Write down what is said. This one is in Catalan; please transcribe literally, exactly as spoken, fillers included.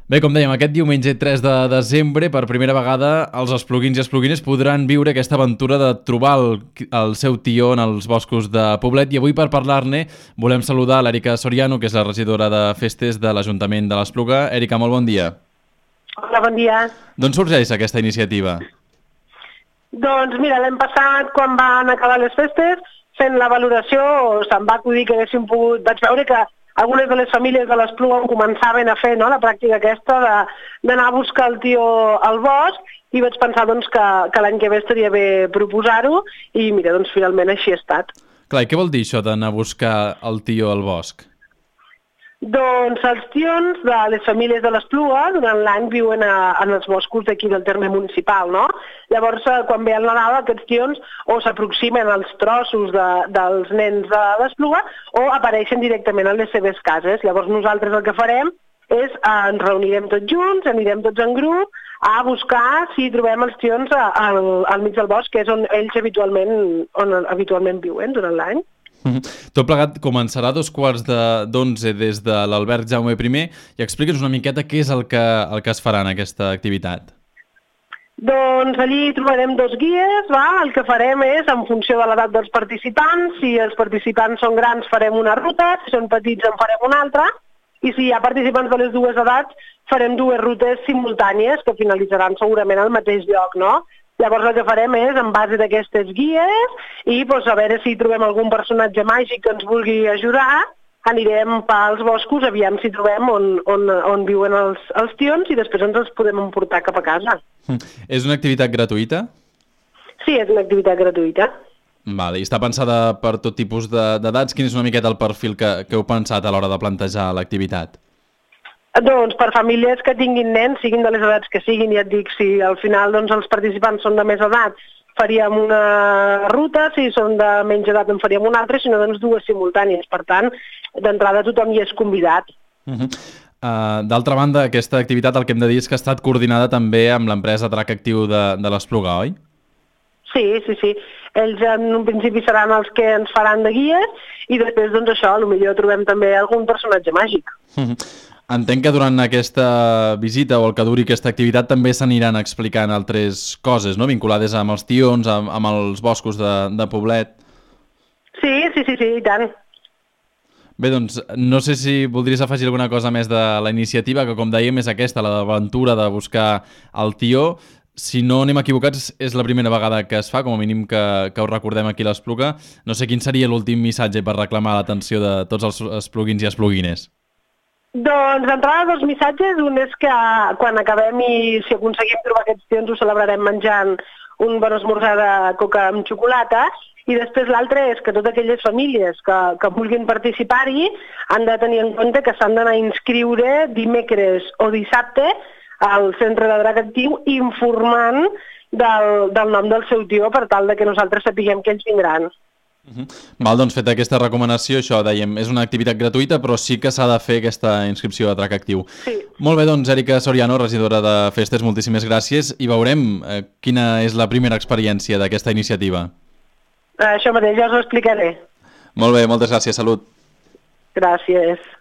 Bé, com dèiem, aquest diumenge tres de desembre, per primera vegada, els espluguins i espluguines podran viure aquesta aventura de trobar el, el seu tió en els boscos de Poblet. I avui, per parlar-ne, volem saludar l'Èrica Soriano, que és la regidora de Festes de l'Ajuntament de l'Espluga. Èrica, molt bon dia. Hola, bon dia. D'on sorgeix aquesta iniciativa? Doncs mira, l'any passat, quan van acabar les festes, fent la valoració, se'm va acudir que haguéssim pogut... Vaig veure que algunes de les famílies de l'Espluga començaven a fer, no?, la pràctica aquesta d'anar a buscar el tió al bosc, i vaig pensar doncs, que, que l'any que ve estaria bé proposar-ho, i mira, doncs finalment així ha estat. Clar, i què vol dir això d'anar a buscar el tió al bosc? Doncs els tions de les famílies de l'Espluga durant l'any viuen a, en els boscos d'aquí del terme municipal, no? Llavors, quan ve el Nadal, aquests tions o s'aproximen als trossos de, dels nens de l'Espluga o apareixen directament a les seves cases. Llavors nosaltres el que farem és eh, ens reunirem tots junts, anirem tots en grup a buscar si trobem els tions al, al mig del bosc, que és on ells habitualment, on habitualment viuen durant l'any. Mm-hmm. Tot plegat començarà a dos quarts d'onze des de l'Alberg Jaume I i explica'ns una miqueta què és el que, el que es farà en aquesta activitat. Doncs allí trobarem dos guies, va? El que farem és, en funció de l'edat dels participants, si els participants són grans farem una ruta, si són petits en farem una altra, i si hi ha participants de les dues edats farem dues rutes simultànies que finalitzaran segurament al mateix lloc, no? Llavors el que farem és, en base d'aquestes guies, i doncs, a veure si trobem algun personatge màgic que ens vulgui ajudar, anirem pels boscos, aviam si trobem on, on, on viuen els, els tions i després ens els podem emportar cap a casa. Mm. És una activitat gratuïta? Sí, és una activitat gratuïta. Vale, i està pensada per tot tipus d'edats. Quin és una miqueta el perfil que, que heu pensat a l'hora de plantejar l'activitat? Doncs per famílies que tinguin nens, siguin de les edats que siguin, ja et dic, si al final doncs, els participants són de més edat, faríem una ruta, si són de menys edat en faríem una altra, sinó doncs dues simultànies. Per tant, d'entrada tothom hi és convidat. Uh-huh. uh, D'altra banda, aquesta activitat el que hem de dir és que ha estat coordinada també amb l'empresa Drac Actiu de, de l'Espluga, oi? Sí, sí, sí. Ells en un principi seran els que ens faran de guies i després, doncs això, potser trobem també algun personatge màgic. Uh-huh. Entenc que durant aquesta visita o el que duri aquesta activitat també s'aniran explicant altres coses, no?, vinculades amb els tions, amb, amb els boscos de, de Poblet. Sí, sí, sí, sí, i tant. Bé, doncs, no sé si voldries afegir alguna cosa més de la iniciativa, que com dèiem és aquesta, la d'aventura de buscar el tió. Si no anem equivocats, és la primera vegada que es fa, com a mínim que, que ho recordem aquí a l'Espluga. No sé quin seria l'últim missatge per reclamar l'atenció de tots els espluguins i espluguines. Doncs d'entrada dos missatges. Un és que quan acabem i si aconseguim trobar aquests tions ho celebrarem menjant un bon esmorzar de coca amb xocolata, i després l'altre és que totes aquelles famílies que, que vulguin participar-hi han de tenir en compte que s'han d'anar a inscriure dimecres o dissabte al centre de Drac Actiu informant del, del nom del seu tió per tal de que nosaltres sapiguem que ells vindran. Uh-huh. Val, doncs feta aquesta recomanació, això dèiem, és una activitat gratuïta, però sí que s'ha de fer aquesta inscripció a Drac Actiu. Sí. Molt bé, doncs, Èrica Soriano, regidora de Festes, moltíssimes gràcies, i veurem eh, quina és la primera experiència d'aquesta iniciativa. Això mateix, ja us ho explicaré. Molt bé, moltes gràcies, salut. Gràcies.